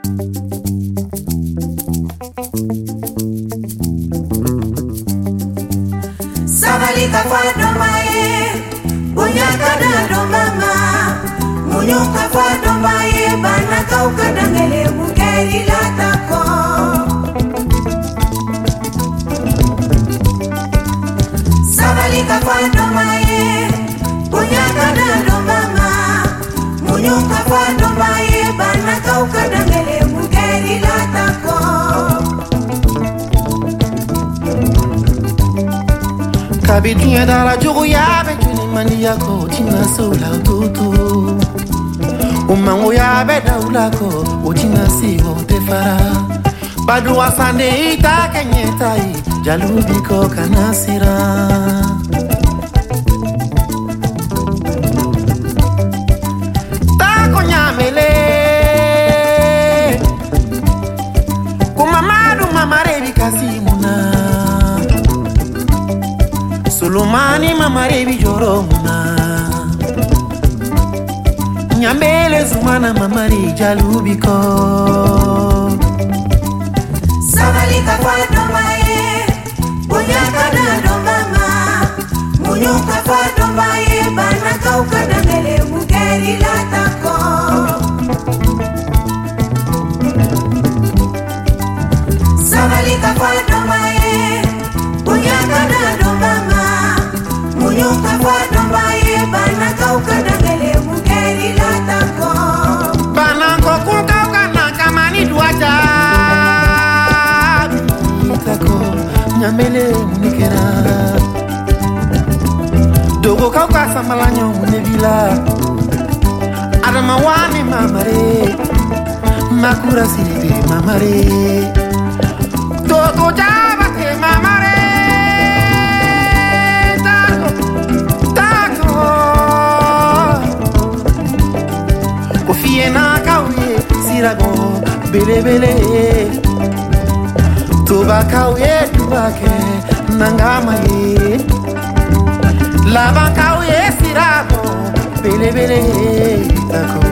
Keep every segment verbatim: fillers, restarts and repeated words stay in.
Sabalika fado maye, bunyaka do mama, munyuka fado maye, bana kauka dangele mugeri latako. Sabalika fado maye, bunyaka do mama, munyuka fado maye, bana kauka dangele mugeri latako. Kabidunya dara jogo ya be juni mani yako tina sola tutu umango ya be daula ko utina sigo te fara badu wasande ita kenyeta i jalubi ko kanasira ta konyamele kumamadu mamare bikasimuna Sulumani mamare bijoro muna Nyambele zumana mamare jalubiko Sabalika fado maye Bunyaka do mama Munyuka fado maye Bana kauka dangele mugeri latako Sabalika fado maye Bunyaka do mama Munyuka fado maye Bana kauka dangele mugeri latako Bana koku kauka nanka mani duaja Bitako nyamele munikera Dogo kauka samalanyo munevila Adama wani mamare Makura siribe mamare Dogo jaba ke mamare Fiena kauye sirago bele bele Tuba kauye tubake nangama ye Lava kauye sirago bele bele tako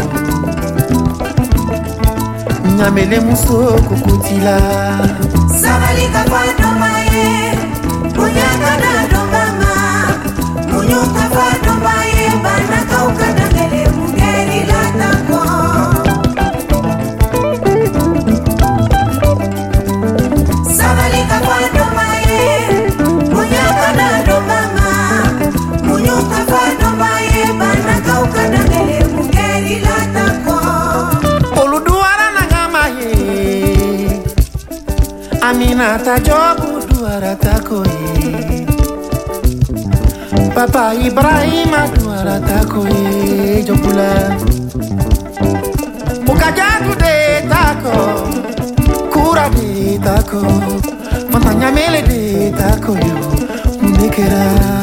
Nyamele muso kukutila Sabalika fado maye Bunyaka do mama Munyuka fado maye Bana kauka dangele mugeri latako Sabalika fado maye Bunyaka do mama Munyuka fado maye Bana kauka dangele mugeri latako Oluduara nangama ye Aminata jobu duara tako ye Papa Ibrahima duara tako ye jobula Mukajatu de tako Kura de tako Mamanya mele de tako yo Munekera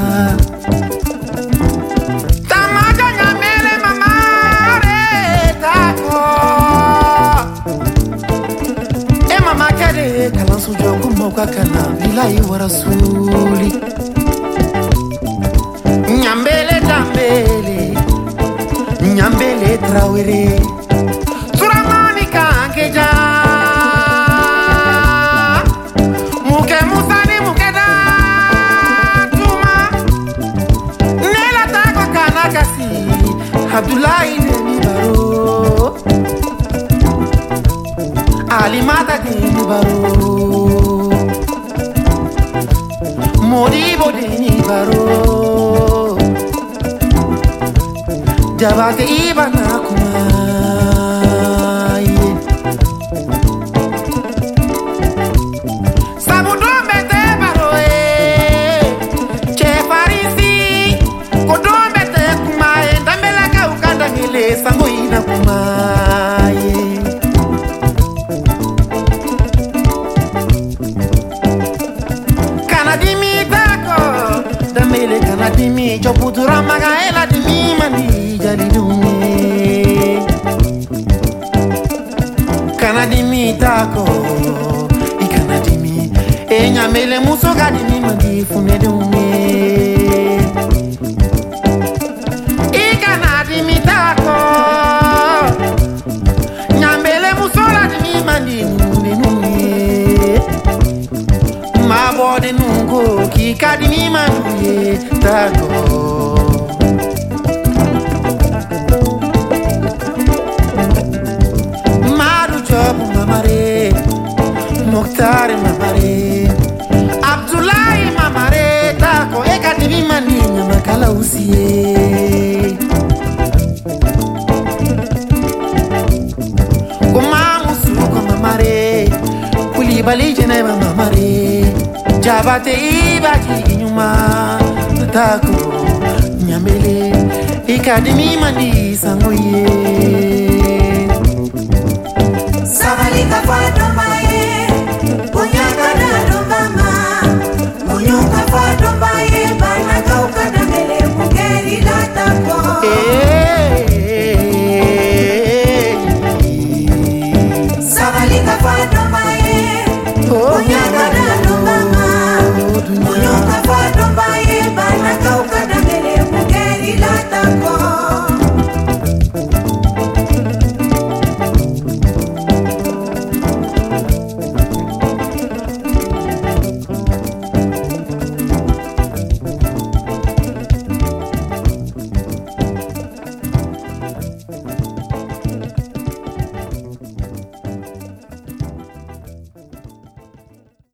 Tamaja nyamele mamare tako E mama kade kalansu jogu moka kana Bilahi wa rasuli Nyambele tambele Nyambele trawere Suramani kankeja Muke musani muke da Tuma Nela tako kanakasi Abdullahi deni baro Alimata deni baro Moribo deni baro Jabate ibana kuma Sabudo mete baro e Che farisi Kodo mete kuma e Dambela ka ukanda ngile Sango ina kuma Kanadimi tako Dambele kanadimi Choputura maga ela dimi mani Jalidume Kanadimi tako I kanadimi E nyamele muso gadimi mandi funedume I kanadimi tako Nyambele muso ikadimi manuye tako Maru job mamare Mokhtar mamare Abdullahi mamare tako ikadimi maninya makala usiye Kumamu suko mamare Kulibali jene mamare Jabate ibati nyuma tako nyambele ikadimi mandi sangoye